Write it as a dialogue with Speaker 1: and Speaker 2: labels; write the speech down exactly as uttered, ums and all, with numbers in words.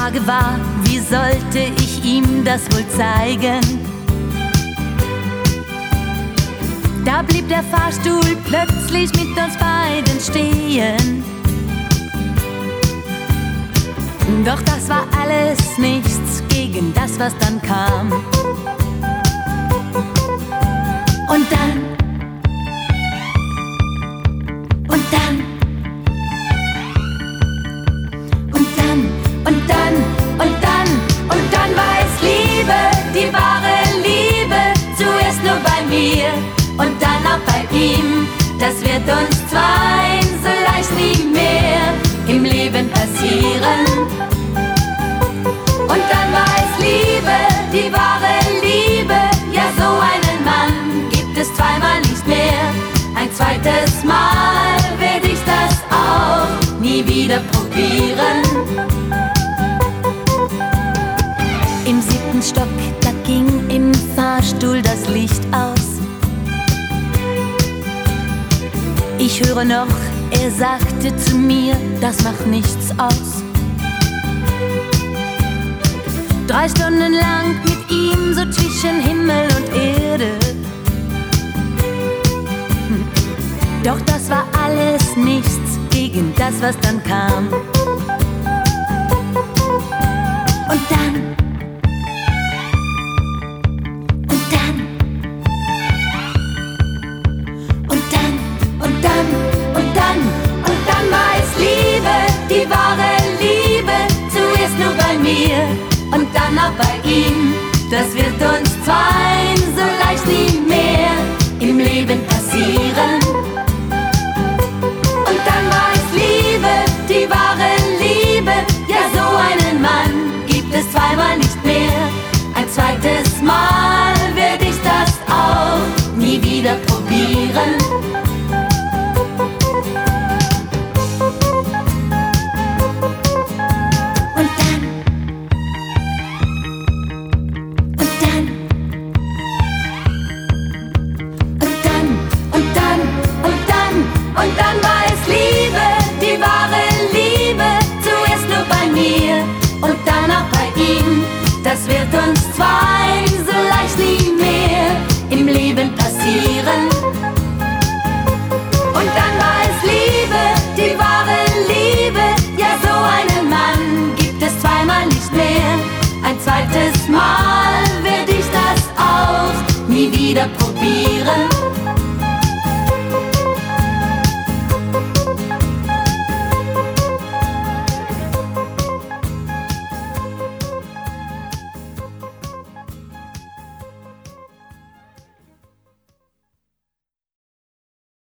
Speaker 1: Frage war, wie sollte ich ihm das wohl zeigen? Da blieb der Fahrstuhl plötzlich mit uns beiden stehen. Doch das war alles nichts gegen das, was dann kam. Und dann, und dann, und dann, und dann, und dann, und dann war es Liebe, die wahre Liebe, zuerst nur bei mir und dann auch bei ihm. Das wird uns zweien so leicht nie mehr im Leben passieren. Und dann war es Liebe, die wahre Liebe, ja so einen Mann gibt es zweimal nicht mehr. Ein zweites Mal werde ich das auch nie wieder probieren. Im siebten Stock, da ging im Fahrstuhl das Licht aus. Ich höre noch, er sagte zu mir, das macht nichts aus. Drei Stunden lang mit ihm so zwischen Himmel und Erde. Hm. Doch das war alles nichts gegen das, was dann kam. Und dann, und dann, und dann, und dann, und dann, und dann war es Liebe, die wahre Liebe, zuerst nur bei mir und dann auch bei ihm. Das wird uns zweien so leicht nie mehr im Leben passieren. Und dann war es Liebe, die wahre Liebe, ja so einen Mann gibt es zweimal nicht mehr. Ein zweites Mal werde ich das auch nie wieder probieren. Und dann war es Liebe, die wahre Liebe, zuerst nur bei mir und dann auch bei ihm. Das wird uns zwei so leicht nie mehr im Leben passieren. Und dann war es Liebe, die wahre Liebe, ja so einen Mann gibt es zweimal nicht mehr. Ein zweites Mal werde ich das auch nie wieder probieren.